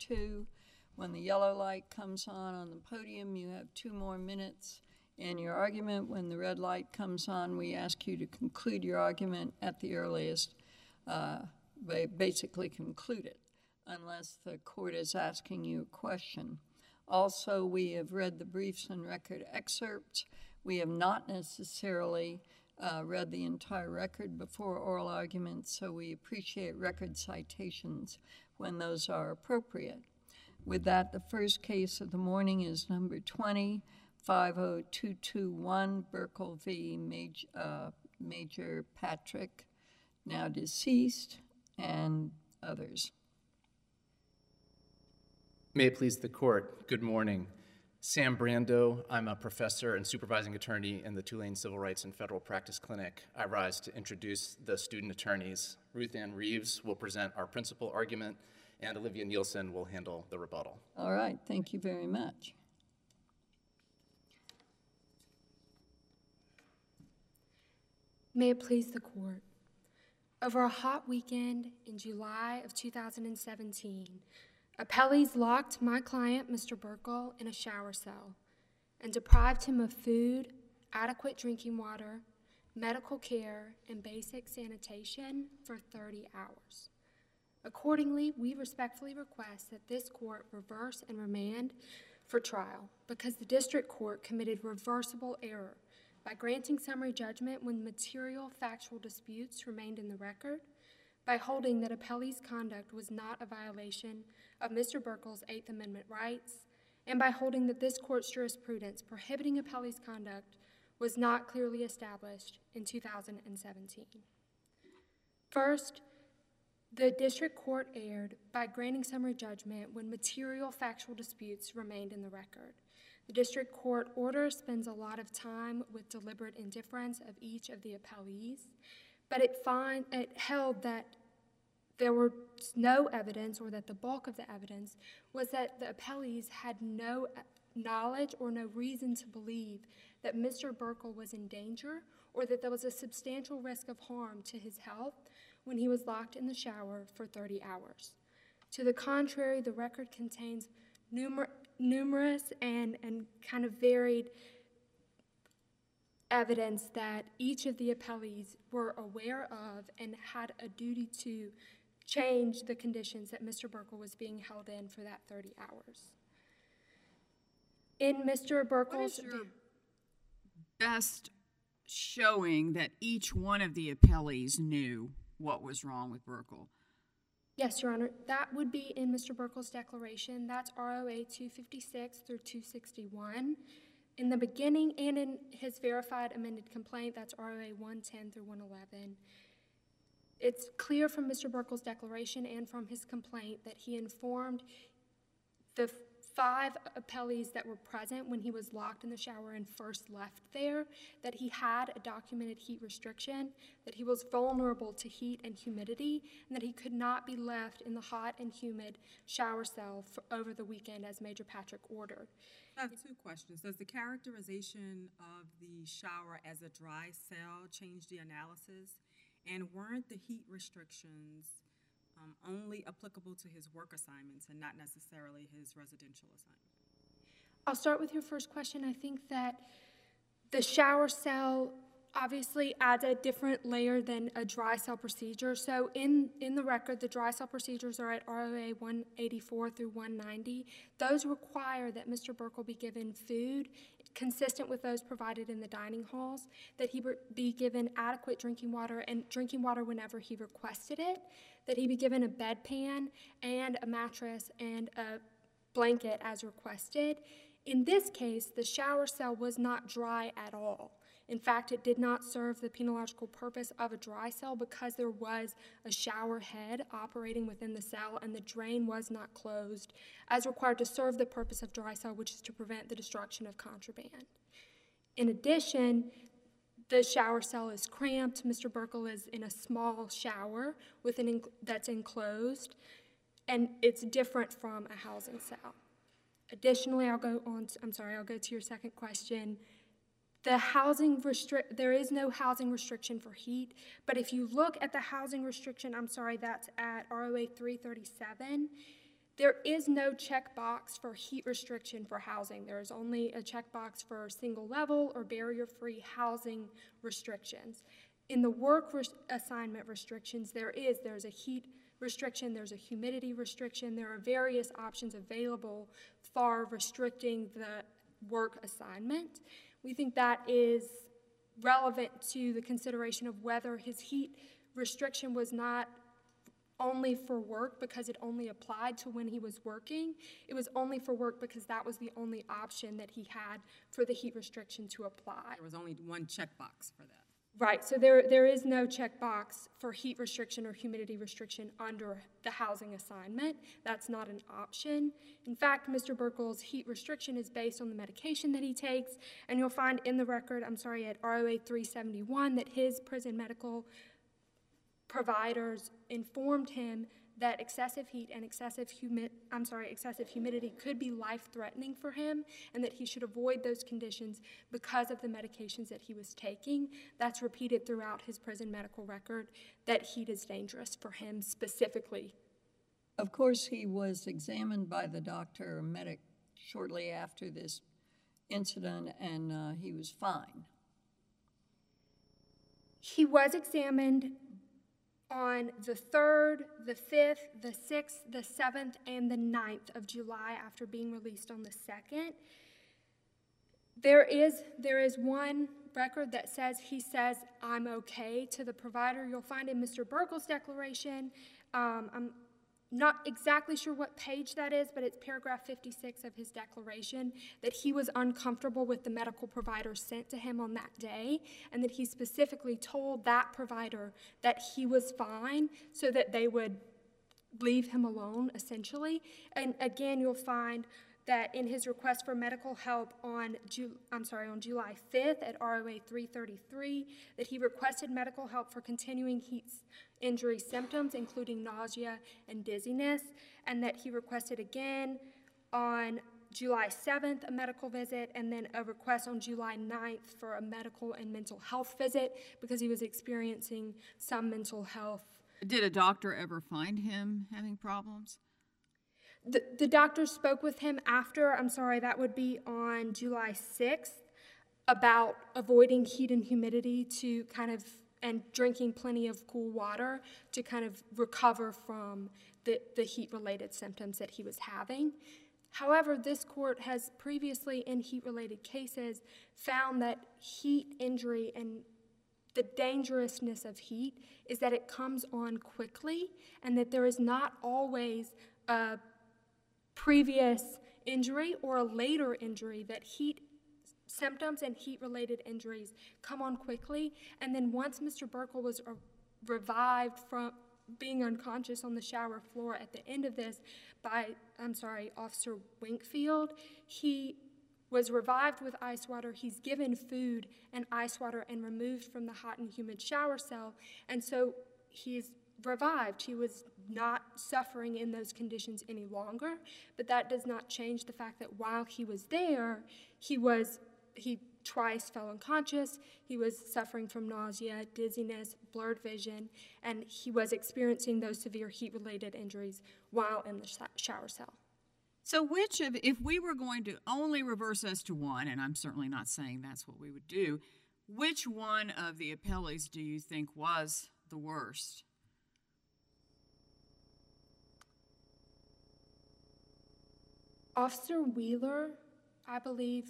2. When the yellow light comes on the podium, you have 2 more minutes in your argument. When the red light comes on, we ask you to conclude your argument at the earliest, basically conclude it, unless the court is asking you a question. Also, we have read the briefs and record excerpts. We have not necessarily read the entire record before oral arguments, so we appreciate record citations when those are appropriate. With that, the first case of the morning is number 20-50221, Burkle v. Major Patrick, now deceased, and others. May it please the court, good morning. Sam Brando, I'm a professor and supervising attorney in the Tulane Civil Rights and Federal Practice Clinic. I rise to introduce the student attorneys. Ruth Ann Reeves will present our principal argument, and Olivia Nielsen will handle the rebuttal. All right, thank you very much. May it please the court. Over a hot weekend in July of 2017, appellees locked my client, Mr. Burkle, in a shower cell and deprived him of food, adequate drinking water, medical care, and basic sanitation for 30 hours. Accordingly, we respectfully request that this court reverse and remand for trial because the district court committed reversible error by granting summary judgment when material factual disputes remained in the record, by holding that appellee's conduct was not a violation of Mr. Burkle's Eighth Amendment rights, and by holding that this court's jurisprudence prohibiting appellee's conduct was not clearly established in 2017. First, the district court erred by granting summary judgment when material factual disputes remained in the record. The district court order spends a lot of time with deliberate indifference of each of the appellees, but it held that there was no evidence, or that the bulk of the evidence was that the appellees had no knowledge or no reason to believe that Mr. Burkle was in danger or that there was a substantial risk of harm to his health when he was locked in the shower for 30 hours. To the contrary, the record contains numerous and kind of varied evidence that each of the appellees were aware of and had a duty to change the conditions that Mr. Burkle was being held in for that 30 hours. In Mr. Burkle's... What is your best showing that each one of the appellees knew what was wrong with Burkle? Yes, Your Honor. That would be in Mr. Burkle's declaration. That's ROA 256 through 261. In the beginning and in his verified amended complaint, that's ROA 110 through 111. It's clear from Mr. Burkle's declaration and from his complaint that he informed the 5 appellees that were present when he was locked in the shower and first left there that he had a documented heat restriction, that he was vulnerable to heat and humidity, and that he could not be left in the hot and humid shower cell over the weekend as Major Patrick ordered. I have 2 questions. Does the characterization of the shower as a dry cell change the analysis? And weren't the heat restrictions only applicable to his work assignments and not necessarily his residential assignment? I'll start with your first question. I think that the shower cell obviously adds a different layer than a dry cell procedure. So in the record, the dry cell procedures are at ROA 184 through 190. Those require that Mr. Burkle be given food consistent with those provided in the dining halls, that he be given adequate drinking water and drinking water whenever he requested it, that he be given a bedpan and a mattress and a blanket as requested. In this case, the shower cell was not dry at all. In fact, it did not serve the penological purpose of a dry cell because there was a shower head operating within the cell and the drain was not closed as required to serve the purpose of dry cell, which is to prevent the destruction of contraband. In addition, the shower cell is cramped. Mr. Burkle is in a small shower that's enclosed, and it's different from a housing cell. Additionally, I'll go to your second question. There is no housing restriction for heat, but if you look at the housing restriction, that's at ROA 337, There is no checkbox for heat restriction for housing. There is only a checkbox for single level or barrier-free housing restrictions. In the work assignment restrictions, there's a heat restriction, there's a humidity restriction, there are various options available for restricting the work assignment. We think that is relevant to the consideration of whether his heat restriction was not only for work because it only applied to when he was working. It was only for work because that was the only option that he had for the heat restriction to apply. There was only one checkbox for that. Right, so there is no checkbox for heat restriction or humidity restriction under the housing assignment. That's not an option. In fact, Mr. Burkle's heat restriction is based on the medication that he takes, and you'll find in the record, at ROA 371, that his prison medical providers informed him that excessive heat and excessive humidity could be life-threatening for him, and that he should avoid those conditions because of the medications that he was taking. That's repeated throughout his prison medical record, that heat is dangerous for him specifically. Of course, he was examined by the doctor or medic shortly after this incident, and he was fine. He was examined on the 3rd, the 5th, the 6th, the 7th, and the 9th of July after being released on the 2nd. There is one record that says he says, "I'm okay," to the provider. You'll find in Mr. Burkle's declaration, I'm not exactly sure what page that is, but it's paragraph 56 of his declaration, that he was uncomfortable with the medical provider sent to him on that day, and that he specifically told that provider that he was fine so that they would leave him alone, essentially. And again, you'll find that in his request for medical help on July 5th at ROA 333, that he requested medical help for continuing heat injury symptoms, including nausea and dizziness, and that he requested again on July 7th a medical visit, and then a request on July 9th for a medical and mental health visit because he was experiencing some mental health. Did a doctor ever find him having problems? The doctor spoke with him after, that would be on July 6th, about avoiding heat and humidity and drinking plenty of cool water to kind of recover from the heat-related symptoms that he was having. However, this court has previously, in heat-related cases, found that heat injury and the dangerousness of heat is that it comes on quickly, and that there is not always a previous injury or a later injury, that heat symptoms and heat-related injuries come on quickly. And then once Mr. Burkle was revived from being unconscious on the shower floor at the end of this by, Officer Winkfield, he was revived with ice water. He's given food and ice water and removed from the hot and humid shower cell. And so he's revived. He was not suffering in those conditions any longer, but that does not change the fact that while he was there, he twice fell unconscious, he was suffering from nausea, dizziness, blurred vision, and he was experiencing those severe heat-related injuries while in the shower cell. So if we were going to only reverse us to one, and I'm certainly not saying that's what we would do, which one of the appellees do you think was the worst? Officer Wheeler, I believe,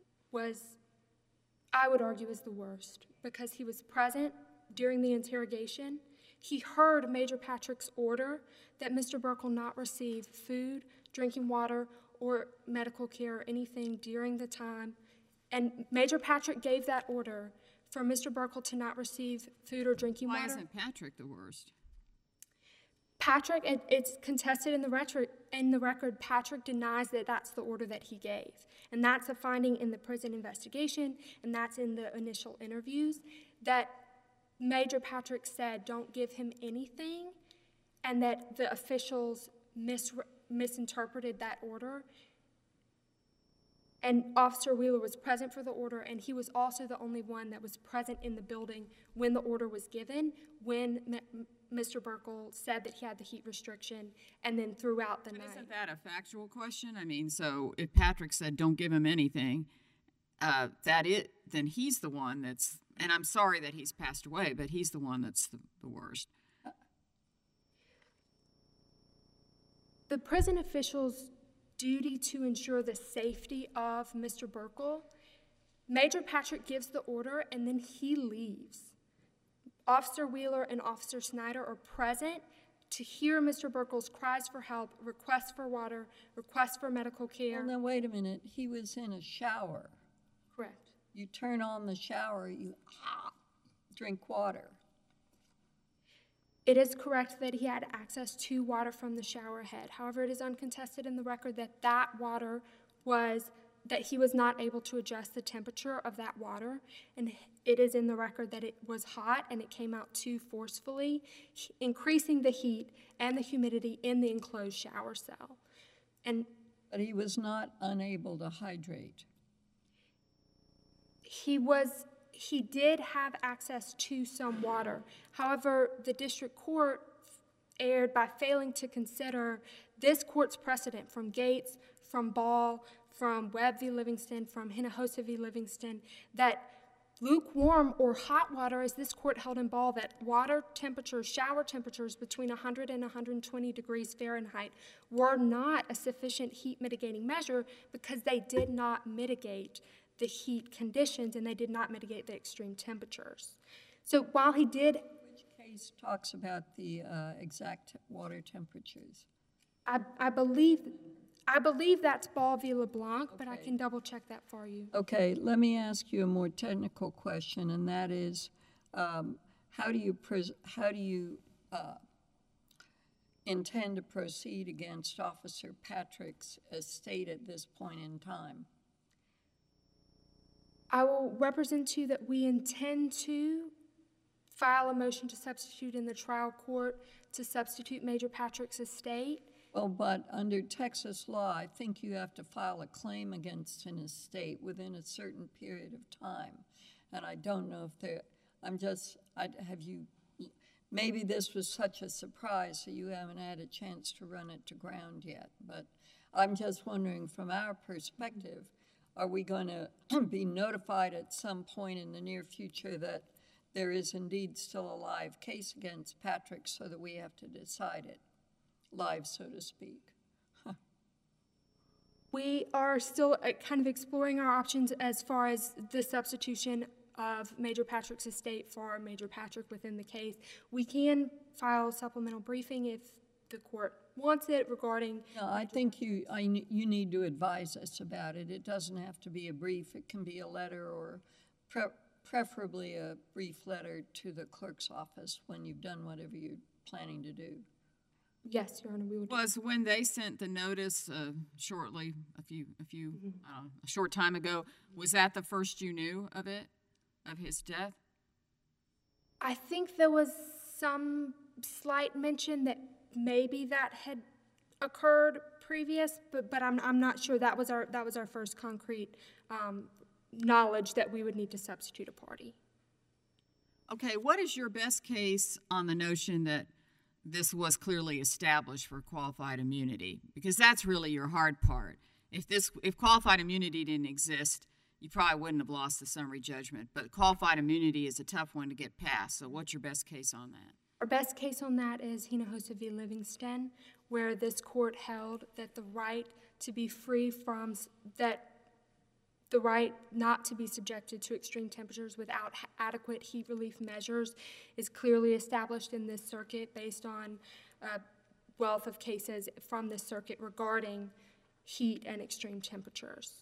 I would argue, is the worst because he was present during the interrogation. He heard Major Patrick's order that Mr. Burkle not receive food, drinking water, or medical care or anything during the time. And Major Patrick gave that order for Mr. Burkle to not receive food or drinking water. Why isn't Patrick the worst? Patrick, it's contested in the record, Patrick denies that that's the order that he gave. And that's a finding in the prison investigation, and that's in the initial interviews, that Major Patrick said, "Don't give him anything," and that the officials misinterpreted that order. And Officer Wheeler was present for the order, and he was also the only one that was present in the building when the order was given, when Mr. Burkle said that he had the heat restriction, and then throughout the But night. isn't that a factual question? I mean, so if Patrick said, don't give him anything, then he's the one that's, and I'm sorry that he's passed away, but he's the one that's the worst. The prison officials' duty to ensure the safety of Mr. Burkle, Major Patrick gives the order and then he leaves. Officer Wheeler and Officer Snyder are present to hear Mr. Burkle's cries for help, requests for water, requests for medical care. Well, now, wait a minute. He was in a shower. Correct. You turn on the shower, you drink water. It is correct that he had access to water from the shower head. However, it is uncontested in the record that that he was not able to adjust the temperature of that water, and it is in the record that it was hot and it came out too forcefully, increasing the heat and the humidity in the enclosed shower cell. But he was not unable to hydrate. He did have access to some water. However, the district court erred by failing to consider this court's precedent from Gates, from Ball, from Webb v. Livingston, from Hinojosa v. Livingston, that lukewarm or hot water, as this court held in Ball, that water temperatures, shower temperatures between 100 and 120 degrees Fahrenheit were not a sufficient heat mitigating measure because they did not mitigate the heat conditions and they did not mitigate the extreme temperatures. So while he did... Which case talks about the exact water temperatures? I believe that's Ball v. LeBlanc, but I Okay. can double check that for you. Okay, let me ask you a more technical question, and that is, how do you intend to proceed against Officer Patrick's estate at this point in time? I will represent to you that we intend to file a motion to substitute in the trial court to substitute Major Patrick's estate. Well, but under Texas law, I think you have to file a claim against an estate within a certain period of time. And I don't know if maybe this was such a surprise that you haven't had a chance to run it to ground yet. But I'm just wondering, from our perspective, are we going to be notified at some point in the near future that there is indeed still a live case against Patrick so that we have to decide it? Live, so to speak. We are still kind of exploring our options as far as the substitution of Major Patrick's estate for Major Patrick within the case. We can file a supplemental briefing if the court wants it regarding... No, I think you need to advise us about it. It doesn't have to be a brief. It can be a letter or preferably a brief letter to the clerk's office when you've done whatever you're planning to do. Yes, Your Honor, we would... Was when they sent the notice shortly, a short time ago, was that the first you knew of it, of his death? I think there was some slight mention that maybe that had occurred previous, but I'm not sure. That was our first concrete knowledge that we would need to substitute a party. Okay, what is your best case on the notion that this was clearly established for qualified immunity? Because that's really your hard part. If qualified immunity didn't exist, you probably wouldn't have lost the summary judgment. But qualified immunity is a tough one to get past. So what's your best case on that? Our best case on that is Hinojosa v. Livingston, where this court held that the right to be free from the right not to be subjected to extreme temperatures without adequate heat relief measures is clearly established in this circuit based on a wealth of cases from this circuit regarding heat and extreme temperatures.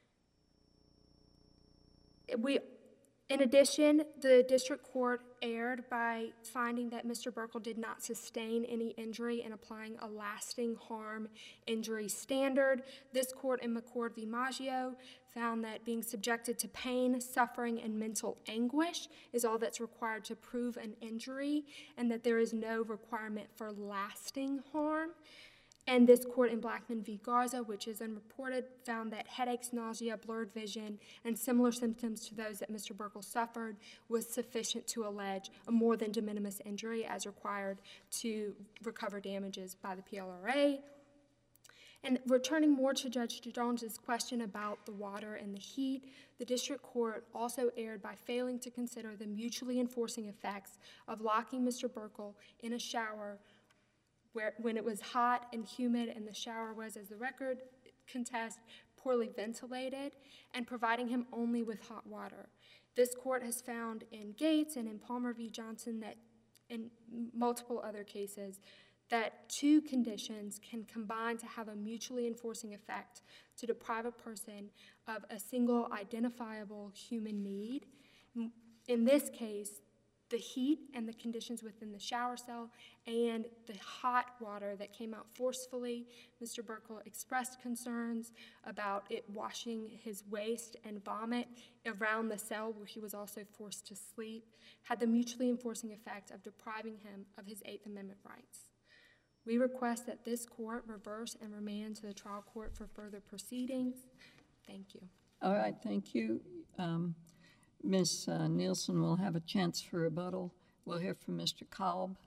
In addition, the district court erred by finding that Mr. Burkle did not sustain any injury and applying a lasting harm injury standard. This court in McCord v. Maggio found that being subjected to pain, suffering, and mental anguish is all that's required to prove an injury, and that there is no requirement for lasting harm. And this court in Blackman v. Garza, which is unreported, found that headaches, nausea, blurred vision, and similar symptoms to those that Mr. Burkle suffered was sufficient to allege a more than de minimis injury as required to recover damages by the PLRA. And returning more to Judge Jones's question about the water and the heat, the district court also erred by failing to consider the mutually enforcing effects of locking Mr. Burkle in a shower when it was hot and humid and the shower was, as the record contests, poorly ventilated, and providing him only with hot water. This court has found in Gates and in Palmer v. Johnson that in multiple other cases that two conditions can combine to have a mutually enforcing effect to deprive a person of a single identifiable human need. In this case, the heat and the conditions within the shower cell and the hot water that came out forcefully. Mr. Burkle expressed concerns about it washing his waste and vomit around the cell where he was also forced to sleep, had the mutually enforcing effect of depriving him of his Eighth Amendment rights. We request that this court reverse and remand to the trial court for further proceedings. Thank you. All right, thank you. Ms. Nielsen will have a chance for rebuttal. We'll hear from Mr. Kalb.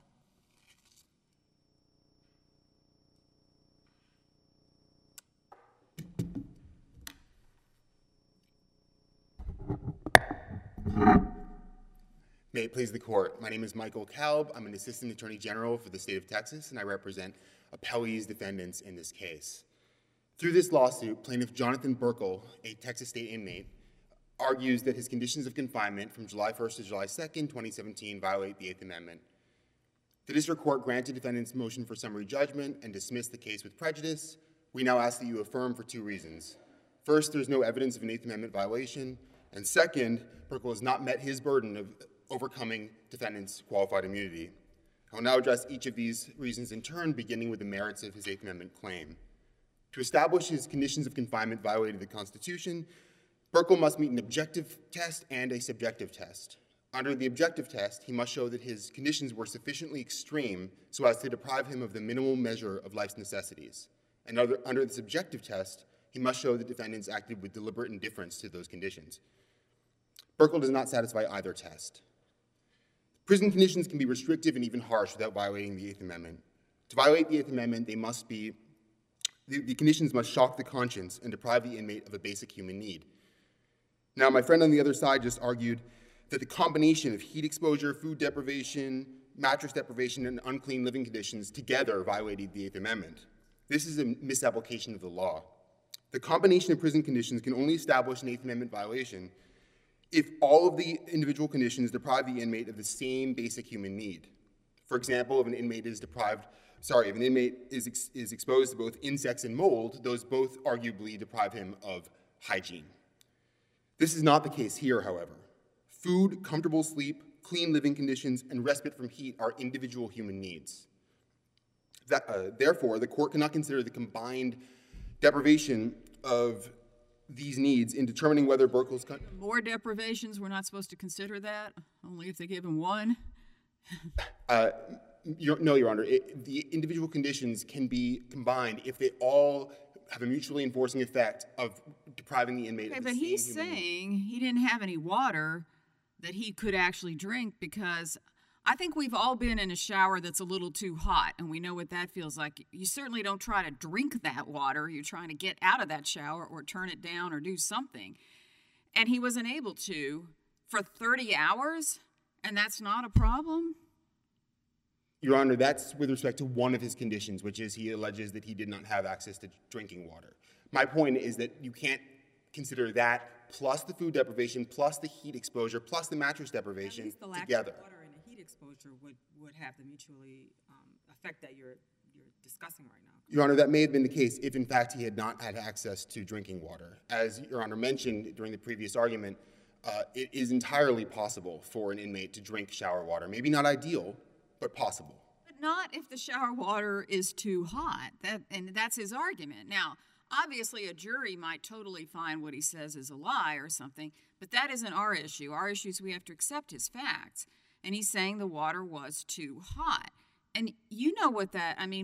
May it please the court. My name is Michael Kalb. I'm an Assistant Attorney General for the state of Texas, and I represent appellees defendants in this case. Through this lawsuit, plaintiff Jonathan Burkle, a Texas state inmate, argues that his conditions of confinement from July 1st to July 2nd, 2017 violate the Eighth Amendment. The district court granted defendant's motion for summary judgment and dismissed the case with prejudice. We now ask that you affirm for two reasons. First, there's no evidence of an Eighth Amendment violation, and second, Burkle has not met his burden of overcoming defendant's qualified immunity. I will now address each of these reasons in turn, beginning with the merits of his Eighth Amendment claim. To establish his conditions of confinement violated the Constitution, Burkle must meet an objective test and a subjective test. Under the objective test, he must show that his conditions were sufficiently extreme so as to deprive him of the minimal measure of life's necessities. And under the subjective test, he must show that defendants acted with deliberate indifference to those conditions. Burkle does not satisfy either test. Prison conditions can be restrictive and even harsh without violating the Eighth Amendment. To violate the Eighth Amendment, the conditions must shock the conscience and deprive the inmate of a basic human need. Now, my friend on the other side just argued that the combination of heat exposure, food deprivation, mattress deprivation, and unclean living conditions together violated the Eighth Amendment. This is a misapplication of the law. The combination of prison conditions can only establish an Eighth Amendment violation if all of the individual conditions deprive the inmate of the same basic human need. For example, if an inmate is exposed to both insects and mold, those both arguably deprive him of hygiene. This is not the case here, however. Food, comfortable sleep, clean living conditions, and respite from heat are individual human needs. Therefore, the court cannot consider the combined deprivation of these needs in determining whether Burkle's... More deprivations, we're not supposed to consider that? Only if they give him one? No, Your Honor. The individual conditions can be combined if they all have a mutually enforcing effect of depriving the inmate of the same human need. But he's saying he didn't have any water that he could actually drink, because I think we've all been in a shower that's a little too hot, and we know what that feels like. You certainly don't try to drink that water. You're trying to get out of that shower or turn it down or do something. And he wasn't able to for 30 hours, and that's not a problem? Your Honor, that's with respect to one of his conditions, which is he alleges that he did not have access to drinking water. My point is that you can't consider that plus the food deprivation, plus the heat exposure, plus the mattress deprivation At least the lack together. of water and the heat exposure would have the mutually effect that you're discussing right now. Your Honor, that may have been the case if, in fact, he had not had access to drinking water. As Your Honor mentioned during the previous argument, it is entirely possible for an inmate to drink shower water. Maybe not ideal, but possible. But not if the shower water is too hot. And that's his argument. Now, obviously, a jury might totally find what he says is a lie or something, but that isn't our issue. Our issue is we have to accept his facts. And he's saying the water was too hot. And you know what that, I mean,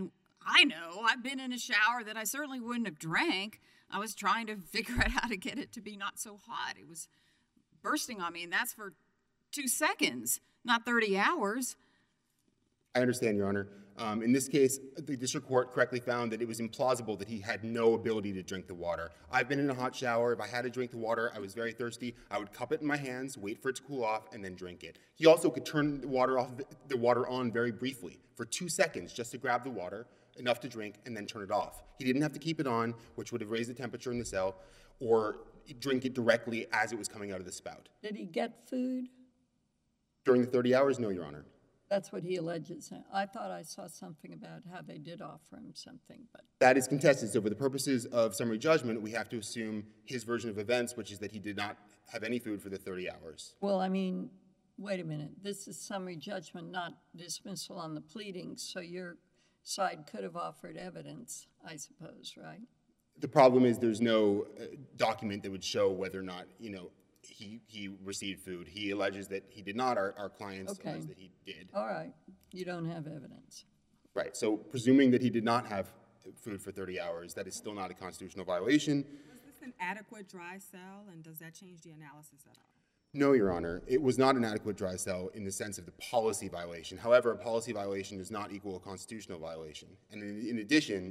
I know. I've been in a shower that I certainly wouldn't have drank. I was trying to figure out how to get it to be not so hot. It was bursting on me, and that's for 2 seconds, not 30 hours. I understand, Your Honor. In this case, the district court correctly found that it was implausible that he had no ability to drink the water. I've been in a hot shower. If I had to drink the water, I was very thirsty. I would cup it in my hands, wait for it to cool off, and then drink it. He also could turn the water on very briefly for 2 seconds just to grab the water, enough to drink, and then turn it off. He didn't have to keep it on, which would have raised the temperature in the cell, or drink it directly as it was coming out of the spout. Did he get food? During the 30 hours, no, Your Honor. That's what he alleges. I thought I saw something about how they did offer him something, but That is contested. So for the purposes of summary judgment, we have to assume his version of events, which is that he did not have any food for the 30 hours. well, I mean, wait a minute. This is summary judgment, not dismissal on the pleadings, so your side could have offered evidence, I suppose, right? The problem is there's no document that would show whether or not, he received food. He alleges that he did not. Our clients Okay. allege that he did. All right, you don't have evidence. Right. So presuming that he did not have food for 30 hours, that is still not a constitutional violation. Was this an adequate dry cell, and does that change the analysis at all? No, Your Honor. It was not an adequate dry cell in the sense of the policy violation. However, a policy violation does not equal a constitutional violation. And in addition,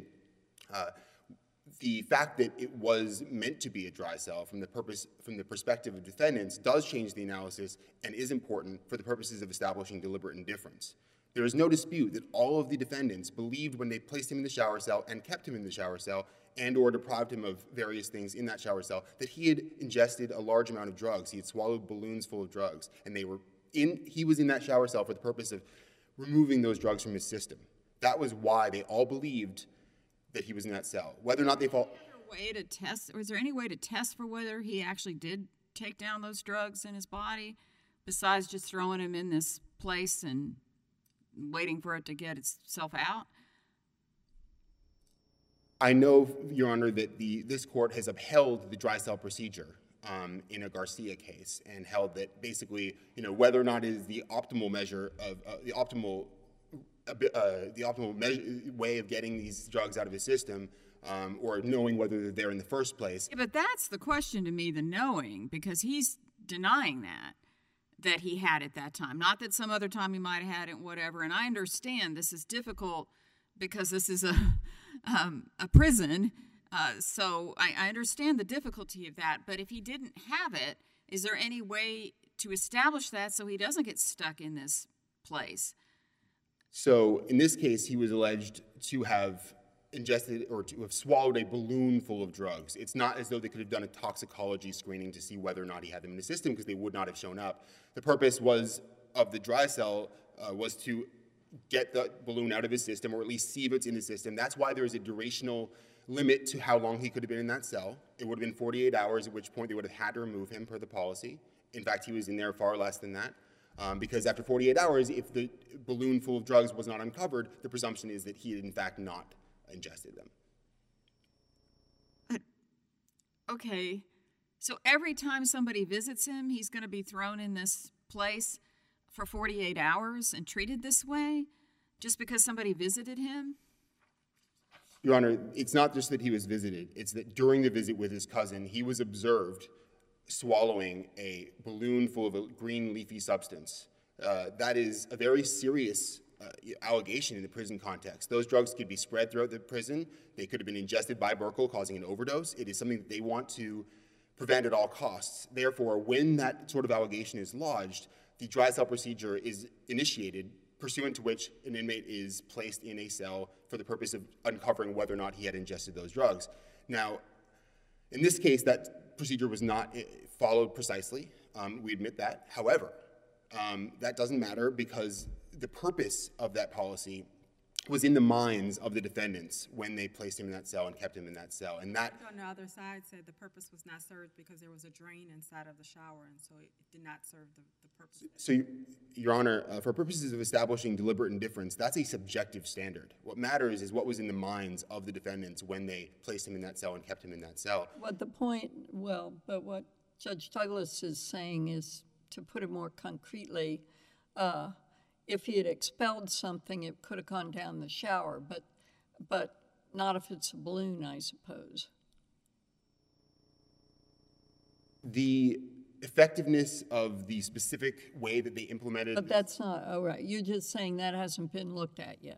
the fact that it was meant to be a dry cell from the perspective of defendants does change the analysis and is important for the purposes of establishing deliberate indifference. There is no dispute that all of the defendants believed when they placed him in the shower cell and kept him in the shower cell and or deprived him of various things in that shower cell that he had ingested a large amount of drugs. He had swallowed balloons full of drugs, and he was in that shower cell for the purpose of removing those drugs from his system. That was why they all believed that he was in that cell. Whether or not they fall... Was there any way to test for whether he actually did take down those drugs in his body, besides just throwing him in this place and waiting for it to get itself out? I know, Your Honor, that this court has upheld the dry cell procedure in a Garcia case and held that basically, whether or not it is the optimal measure of the optimal way of getting these drugs out of his system, or knowing whether they're there in the first place. Yeah, but that's the question to me, the knowing, because he's denying that he had it that time. Not that some other time he might have had it, whatever. And I understand this is difficult because this is a prison, so I understand the difficulty of that. But if he didn't have it, is there any way to establish that so he doesn't get stuck in this place? So in this case, he was alleged to have ingested or to have swallowed a balloon full of drugs. It's not as though they could have done a toxicology screening to see whether or not he had them in the system, because they would not have shown up. The purpose of the dry cell was to get the balloon out of his system, or at least see if it's in the system. That's why there's a durational limit to how long he could have been in that cell. It would have been 48 hours, at which point they would have had to remove him per the policy. In fact, he was in there far less than that. Because after 48 hours, if the balloon full of drugs was not uncovered, the presumption is that he had in fact not ingested them. Okay, so every time somebody visits him, he's going to be thrown in this place for 48 hours and treated this way just because somebody visited him? Your Honor, it's not just that he was visited. It's that during the visit with his cousin, he was observed swallowing a balloon full of a green leafy substance. That is a very serious allegation in the prison context. Those drugs could be spread throughout the prison. They could have been ingested by Burkle, causing an overdose. It is something that they want to prevent at all costs. Therefore, when that sort of allegation is lodged, the dry cell procedure is initiated, pursuant to which an inmate is placed in a cell for the purpose of uncovering whether or not he had ingested those drugs. Now, in this case, that procedure was not followed precisely. We admit that. However, that doesn't matter because the purpose of that policy was in the minds of the defendants when they placed him in that cell and kept him in that cell. And that, On the other side, said the purpose was not served because there was a drain inside of the shower, and so it did not serve the purpose. so, Your Honor, for purposes of establishing deliberate indifference, that's a subjective standard. What matters is what was in the minds of the defendants when they placed him in that cell and kept him in that cell. But what Judge Douglas is saying is, to put it more concretely, if he had expelled something, it could have gone down the shower. But but not if it's a balloon, I suppose. The effectiveness of the specific way that they implemented. But that's not, all right, you're just saying that hasn't been looked at yet.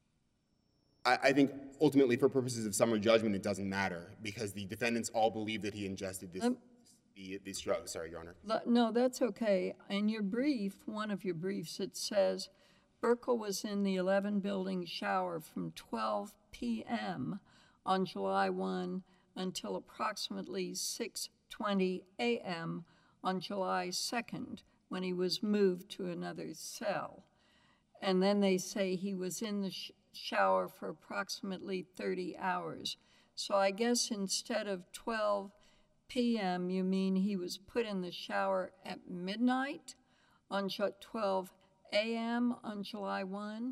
I think ultimately, for purposes of summary judgment, it doesn't matter because the defendants all believe that he ingested these drugs. Sorry, Your Honor. No, that's okay. In your brief, one of your briefs, it says Burkle was in the 11 building shower from 12 p.m. on July 1 until approximately 6:20 a.m. on July 2nd when he was moved to another cell. And then they say he was in the shower for approximately 30 hours. So I guess instead of 12 p.m., you mean he was put in the shower at midnight on 12 a.m. on July 1?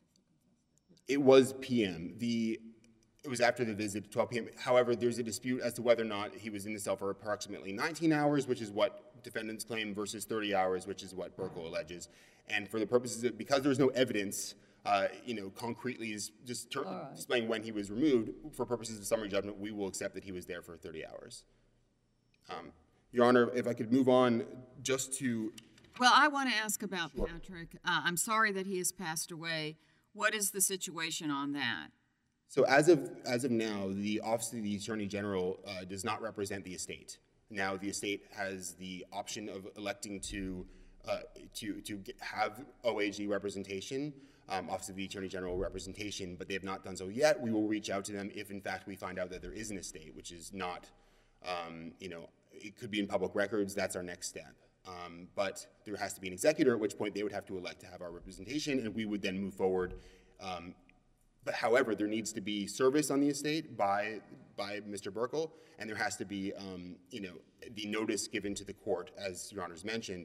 It was p.m. It was after the visit at 12 p.m. However, there's a dispute as to whether or not he was in the cell for approximately 19 hours, which is what defendants claim, versus 30 hours, which is what Burkle alleges. And for the purposes of, because there's no evidence, concretely is just displaying when he was removed, for purposes of summary judgment, we will accept that he was there for 30 hours. Your Honor, if I could move on just to... Well, I want to ask about Patrick. I'm sorry that he has passed away. What is the situation on that? So as of now, the Office of the Attorney General does not represent the estate. Now the estate has the option of electing to have OAG representation, Office of the Attorney General representation, but they have not done so yet. We will reach out to them if, in fact, we find out that there is an estate, which is not, it could be in public records. That's our next step. But there has to be an executor, at which point they would have to elect to have our representation, and we would then move forward. But however, there needs to be service on the estate by Mr. Burkle, and there has to be, the notice given to the court, as Your Honor's mentioned,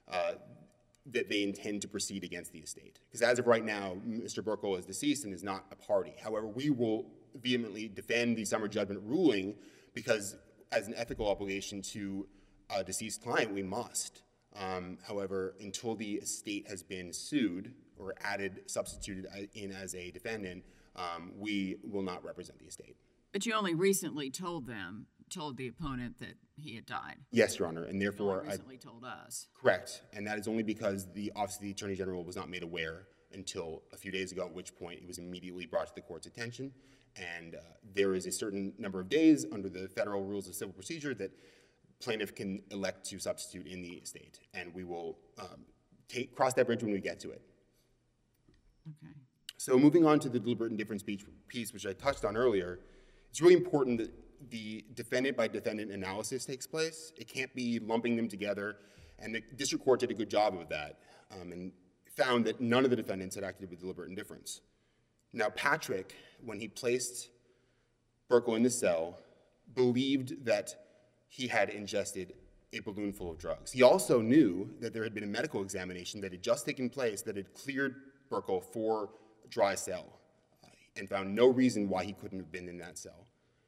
that they intend to proceed against the estate. Because as of right now, Mr. Burkle is deceased and is not a party. However, we will vehemently defend the summary judgment ruling because as an ethical obligation to a deceased client, we must. However, until the estate has been sued or substituted in as a defendant, we will not represent the estate. But you only recently told the opponent that he had died. Yes, Your Honor, and therefore... recently told us. Correct, and that is only because the Office of the Attorney General was not made aware until a few days ago, at which point it was immediately brought to the court's attention. And there is a certain number of days under the Federal Rules of Civil Procedure that plaintiff can elect to substitute in the estate, and we will cross that bridge when we get to it. Okay. So moving on to the deliberate indifference piece, which I touched on earlier, it's really important that the defendant-by-defendant analysis takes place. It can't be lumping them together, and the district court did a good job of that and found that none of the defendants had acted with deliberate indifference. Now, Patrick, when he placed Burkle in the cell, believed that he had ingested a balloon full of drugs. He also knew that there had been a medical examination that had just taken place that had cleared Burkle for dry cell and found no reason why he couldn't have been in that cell.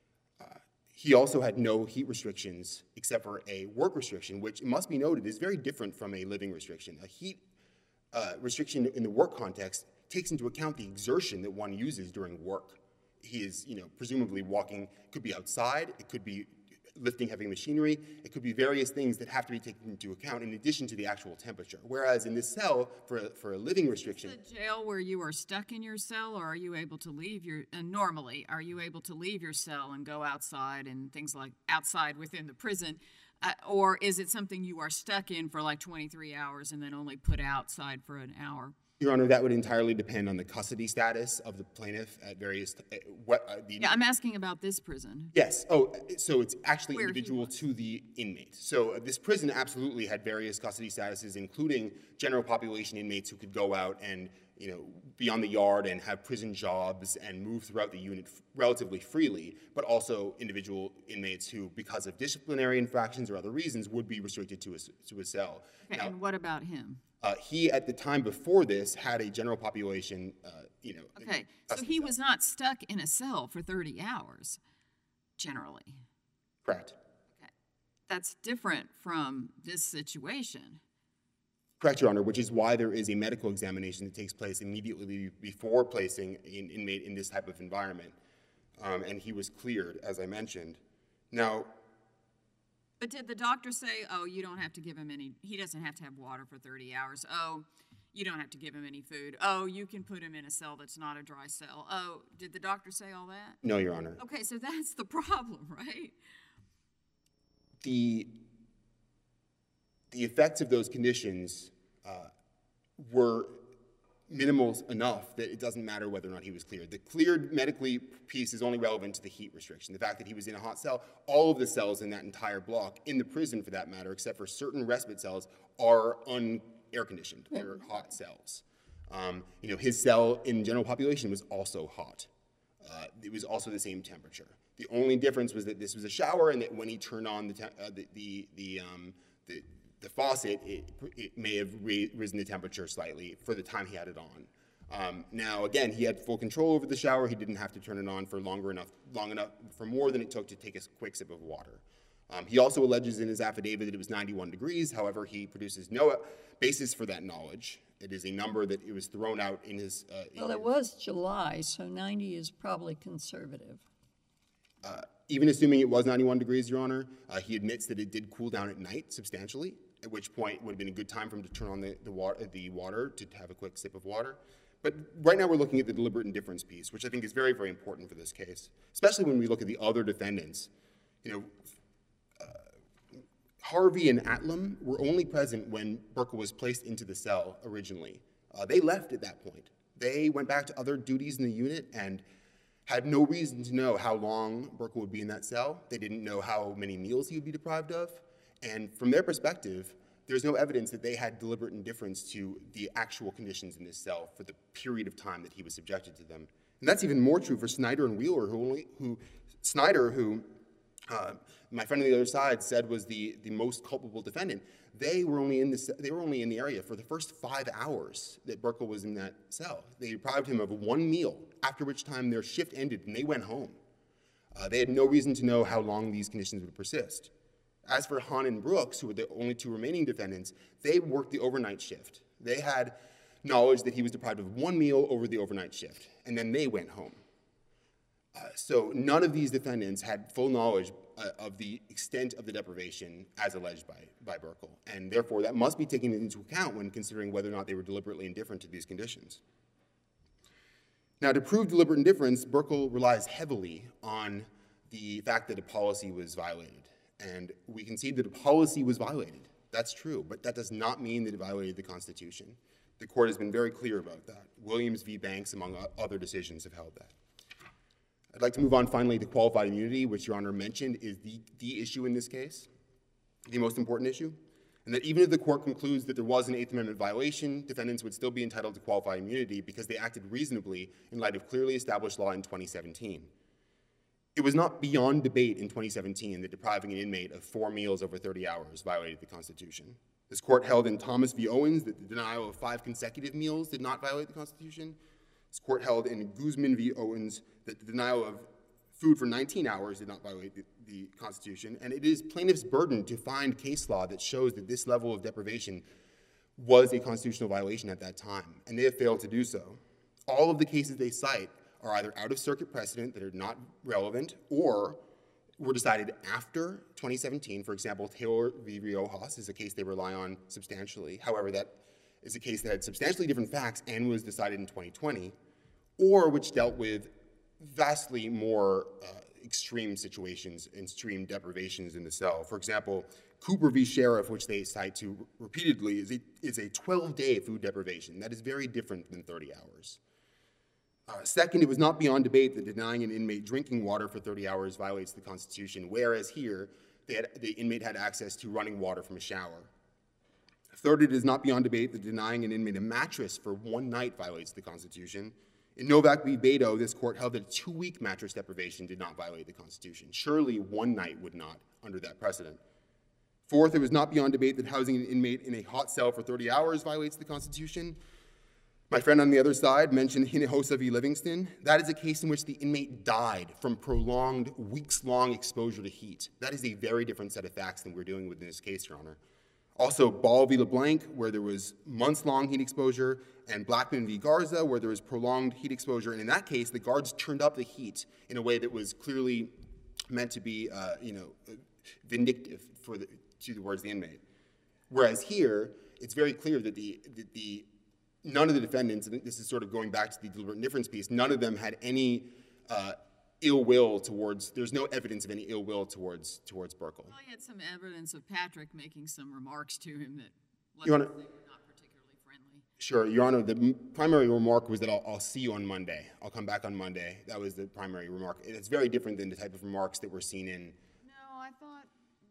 He also had no heat restrictions except for a work restriction, which, it must be noted, is very different from a living restriction. A heat restriction in the work context takes into account the exertion that one uses during work. He is, presumably walking, could be outside, it could be lifting heavy machinery, it could be various things that have to be taken into account in addition to the actual temperature. Whereas in this cell, for a living restriction... Is it a jail where you are stuck in your cell, or are you able to leave normally, are you able to leave your cell and go outside and things like outside within the prison? Or is it something you are stuck in for like 23 hours and then only put outside for an hour? Your Honor, that would entirely depend on the custody status of the plaintiff at various... Yeah, I'm asking about this prison. Yes. Oh, so it's actually individual to the inmate. So this prison absolutely had various custody statuses, including general population inmates who could go out and, be on the yard and have prison jobs and move throughout the unit relatively freely, but also individual inmates who, because of disciplinary infractions or other reasons, would be restricted to a cell. Okay, now, and what about him? He, at the time before this, had a general population, Okay, so he was not stuck in a cell for 30 hours, generally. Correct. Okay, that's different from this situation. Correct, Your Honor, which is why there is a medical examination that takes place immediately before placing an inmate in this type of environment. And he was cleared, as I mentioned. Now, But did the doctor say, oh, you don't have to give him he doesn't have to have water for 30 hours. Oh, you don't have to give him any food. Oh, you can put him in a cell that's not a dry cell. Oh, did the doctor say all that? no, Your Honor. Okay, so that's the problem, right? The effects of those conditions were minimal enough that it doesn't matter whether or not he was cleared. The cleared medically piece is only relevant to the heat restriction. The fact that he was in a hot cell, all of the cells in that entire block, in the prison for that matter, except for certain respite cells, are air conditioned. They're hot cells. His cell in general population was also hot. It was also the same temperature. The only difference was that this was a shower, and that when he turned on the faucet, it may have risen the temperature slightly for the time he had it on. Now, again, he had full control over the shower. He didn't have to turn it on for long enough for more than it took to take a quick sip of water. He also alleges in his affidavit that it was 91 degrees. However, he produces no basis for that knowledge. It is a number that it was thrown out in his. Well, it was July, so 90 is probably conservative. Even assuming it was 91 degrees, Your Honor, he admits that it did cool down at night substantially, at which point it would have been a good time for him to turn on the water to have a quick sip of water. But right now we're looking at the deliberate indifference piece, which I think is very, very important for this case, especially when we look at the other defendants. Harvey and Atlam were only present when Burkle was placed into the cell originally. They left at that point. They went back to other duties in the unit and had no reason to know how long Burkle would be in that cell. They didn't know how many meals he would be deprived of. And from their perspective, there's no evidence that they had deliberate indifference to the actual conditions in this cell for the period of time that he was subjected to them. And that's even more true for Snyder and Wheeler, who my friend on the other side said was the most culpable defendant. They were only in the area for the first 5 hours that Burkle was in that cell. They deprived him of one meal, after which time their shift ended and they went home. They had no reason to know how long these conditions would persist. As for Hahn and Brooks, who were the only two remaining defendants, they worked the overnight shift. They had knowledge that he was deprived of one meal over the overnight shift, and then they went home. So none of these defendants had full knowledge of the extent of the deprivation as alleged by Burkle, and therefore that must be taken into account when considering whether or not they were deliberately indifferent to these conditions. Now, to prove deliberate indifference, Burkle relies heavily on the fact that a policy was violated, and we can see that a policy was violated. That's true, but that does not mean that it violated the Constitution. The court has been very clear about that. Williams v. Banks, among other decisions, have held that. I'd like to move on finally to qualified immunity, which Your Honor mentioned is the issue in this case, the most important issue, and that even if the court concludes that there was an Eighth Amendment violation, defendants would still be entitled to qualified immunity because they acted reasonably in light of clearly established law in 2017. It was not beyond debate in 2017 that depriving an inmate of 4 meals over 30 hours violated the Constitution. This court held in Thomas v. Owens that the denial of 5 consecutive meals did not violate the Constitution. This court held in Guzman v. Owens that the denial of food for 19 hours did not violate the Constitution, and it is plaintiff's burden to find case law that shows that this level of deprivation was a constitutional violation at that time, and they have failed to do so. All of the cases they cite are either out-of-circuit precedent that are not relevant or were decided after 2017. For example, Taylor v. Riojas is a case they rely on substantially. However, that is a case that had substantially different facts and was decided in 2020, or which dealt with vastly more extreme situations and extreme deprivations in the cell. For example, Cooper v. Sheriff, which they cite to repeatedly, is a 12-day food deprivation. That is very different than 30 hours. Second, it was not beyond debate that denying an inmate drinking water for 30 hours violates the Constitution, whereas here, the inmate had access to running water from a shower. Third, it is not beyond debate that denying an inmate a mattress for one night violates the Constitution. In Novak v. Beto, this court held that a 2-week mattress deprivation did not violate the Constitution. Surely one night would not, under that precedent. Fourth, it was not beyond debate that housing an inmate in a hot cell for 30 hours violates the Constitution. My friend on the other side mentioned Hinojosa v. Livingston. That is a case in which the inmate died from prolonged, weeks-long exposure to heat. That is a very different set of facts than we're dealing with in this case, Your Honor. Also, Ball v. LeBlanc, where there was months-long heat exposure, and Blackman v. Garza, where there was prolonged heat exposure. And in that case, the guards turned up the heat in a way that was clearly meant to be, vindictive towards the inmate. Whereas here, it's very clear that none of the defendants, and this is sort of going back to the deliberate indifference piece, none of them had any ill will towards, there's no evidence of any ill will towards Burkle. Well, he had some evidence of Patrick making some remarks to him that Your were Honor, not particularly friendly. Sure, Your Honor, the primary remark was that I'll see you on Monday. I'll come back on Monday. That was the primary remark. It's very different than the type of remarks that were seen in. No, I thought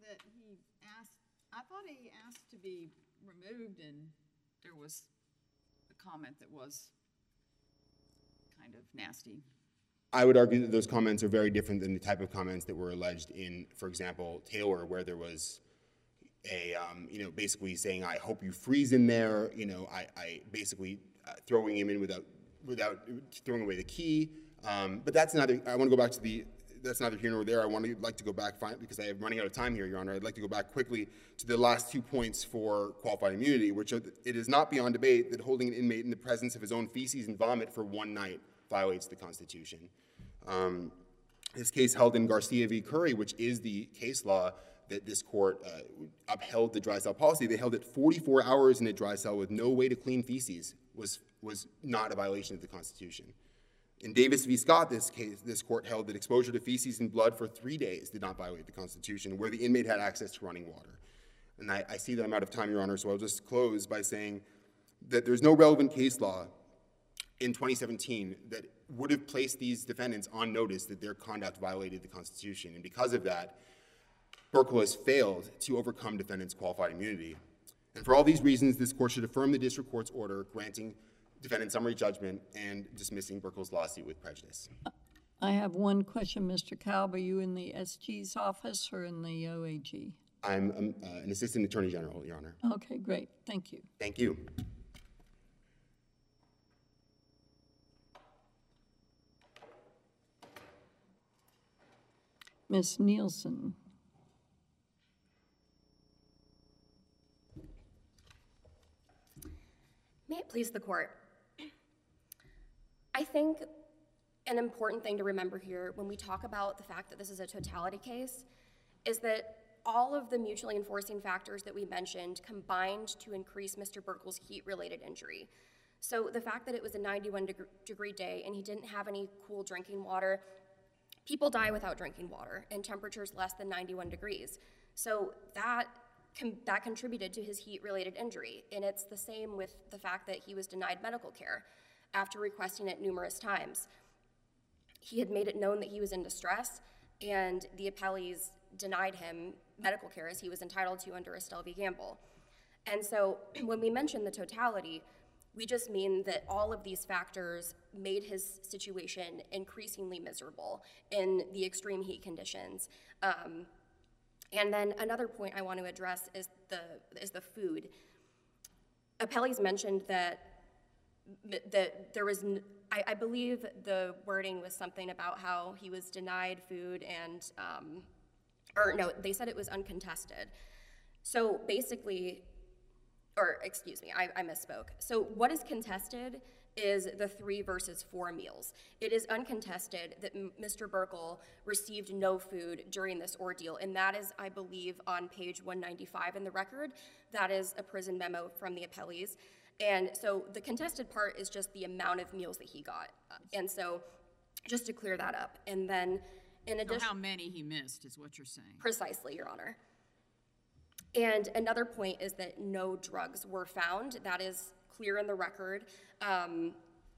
he asked to be removed, and there was a comment that was kind of nasty. I would argue that those comments are very different than the type of comments that were alleged in, for example, Taylor, where there was a, basically saying, I hope you freeze in there, I basically throwing him in without throwing away the key. But that's another, I want to go back to that's neither here nor there. Like to go back, because I am running out of time here, Your Honor. I'd like to go back quickly to the last 2 points for qualified immunity, which are, it is not beyond debate that holding an inmate in the presence of his own feces and vomit for one night violates the Constitution. This case held in Garcia v. Curry, which is the case law that this court upheld the dry cell policy. They held that 44 hours in a dry cell with no way to clean feces was not a violation of the Constitution. In Davis v. Scott, this court held that exposure to feces and blood for 3 days did not violate the Constitution, where the inmate had access to running water. And I see that I'm out of time, Your Honor, so I'll just close by saying that there's no relevant case law in 2017 that would have placed these defendants on notice that their conduct violated the Constitution. And because of that, Burkle has failed to overcome defendants' qualified immunity. And for all these reasons, this court should affirm the district court's order granting defendant summary judgment and dismissing Burkle's lawsuit with prejudice. I have one question, Mr. Kalb. Are you in the SG's office or in the OAG? I'm an assistant attorney general, Your Honor. Okay, great. Thank you. Thank you. Ms. Nielsen. May it please the court. I think an important thing to remember here when we talk about the fact that this is a totality case is that all of the mutually enforcing factors that we mentioned combined to increase Mr. Burkle's heat-related injury. So the fact that it was a 91-degree day and he didn't have any cool drinking water, people die without drinking water in temperatures less than 91 degrees. So that contributed to his heat-related injury. And it's the same with the fact that he was denied medical care after requesting it numerous times. He had made it known that he was in distress, and the appellees denied him medical care as he was entitled to under Estelle v. Gamble. And so when we mention the totality, we just mean that all of these factors made his situation increasingly miserable in the extreme heat conditions. And then another point I want to address is the food. Appellees mentioned that there was, I believe the wording was something about how he was denied food and, or no, they said it was uncontested. So basically, or excuse me, I misspoke. So what is contested is the 3 versus 4 meals. It is uncontested that Mr. Burkle received no food during this ordeal, and that is, I believe, on page 195 in the record. That is a prison memo from the appellees. And so the contested part is just the amount of meals that he got. And so just to clear that up. And then in addition— So how many he missed is what you're saying. Precisely, Your Honor. And another point is that no drugs were found. That is clear in the record. And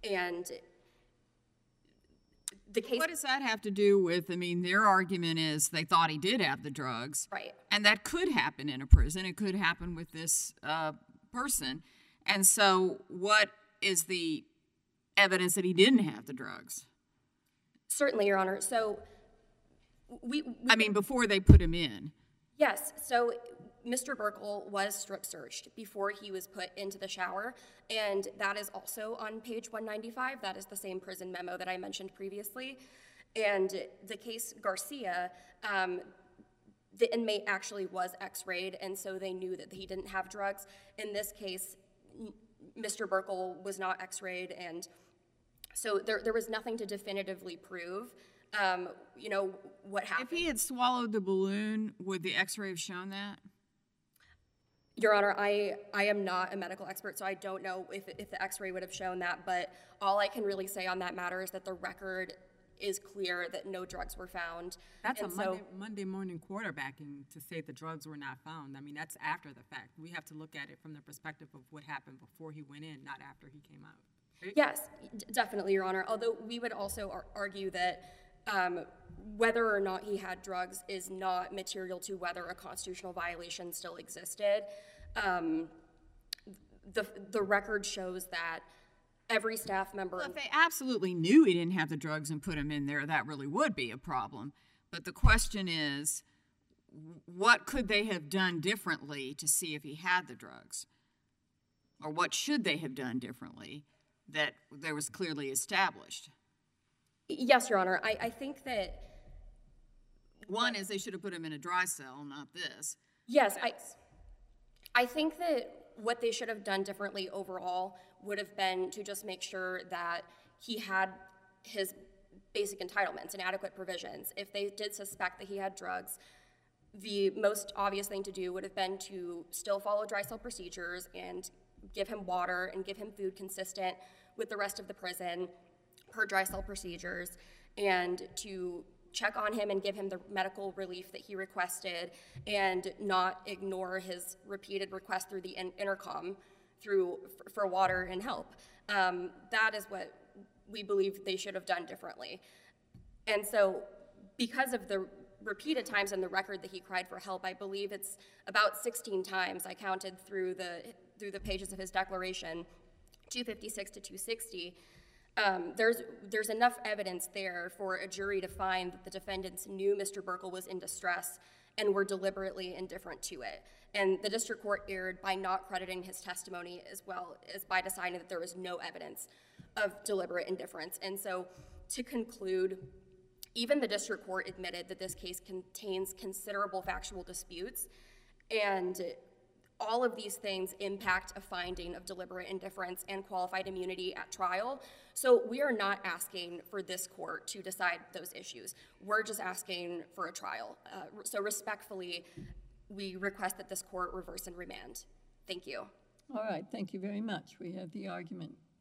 the case— What does that have to do with, I mean, their argument is they thought he did have the drugs. Right. And that could happen in a prison. It could happen with this person. And so what is the evidence that he didn't have the drugs? Certainly, Your Honor. So I mean, before they put him in. Yes. So Mr. Burkle was strip searched before he was put into the shower, and that is also on page 195. That is the same prison memo that I mentioned previously. And the case Garcia, the inmate actually was x-rayed, and so they knew that he didn't have drugs. In this case, Mr. Burkle was not x-rayed, and so there was nothing to definitively prove, you know, what happened. If he had swallowed the balloon, would the x-ray have shown that? Your Honor, I am not a medical expert, so I don't know if the x-ray would have shown that, but all I can really say on that matter is that the record is clear that no drugs were found. That's and a Monday morning quarterbacking to say the drugs were not found. I mean, that's after the fact. We have to look at it from the perspective of what happened before he went in, not after he came out. Right? Yes, definitely, Your Honor. Although we would also argue that whether or not he had drugs is not material to whether a constitutional violation still existed. The record shows that every staff member... Well, if they absolutely knew he didn't have the drugs and put him in there, that really would be a problem. But the question is, what could they have done differently to see if he had the drugs? Or what should they have done differently that there was clearly established? Yes, Your Honor. I think that... One is they should have put him in a dry cell, not this. Yes, I think that what they should have done differently overall would have been to just make sure that he had his basic entitlements and adequate provisions. If they did suspect that he had drugs, the most obvious thing to do would have been to still follow dry cell procedures and give him water and give him food consistent with the rest of the prison per dry cell procedures, and to check on him and give him the medical relief that he requested, and not ignore his repeated requests through the intercom for water and help. That is what we believe they should have done differently. And so because of the repeated times in the record that he cried for help, I believe it's about 16 times, I counted through the pages of his declaration, 256 to 260, there's enough evidence there for a jury to find that the defendants knew Mr. Burkle was in distress and were deliberately indifferent to it. And the district court erred by not crediting his testimony, as well as by deciding that there was no evidence of deliberate indifference. And so, to conclude, even the district court admitted that this case contains considerable factual disputes, and all of these things impact a finding of deliberate indifference and qualified immunity at trial. So we are not asking for this court to decide those issues. We're just asking for a trial. So respectfully, we request that this court reverse and remand. Thank you. All right, thank you very much. We have the argument.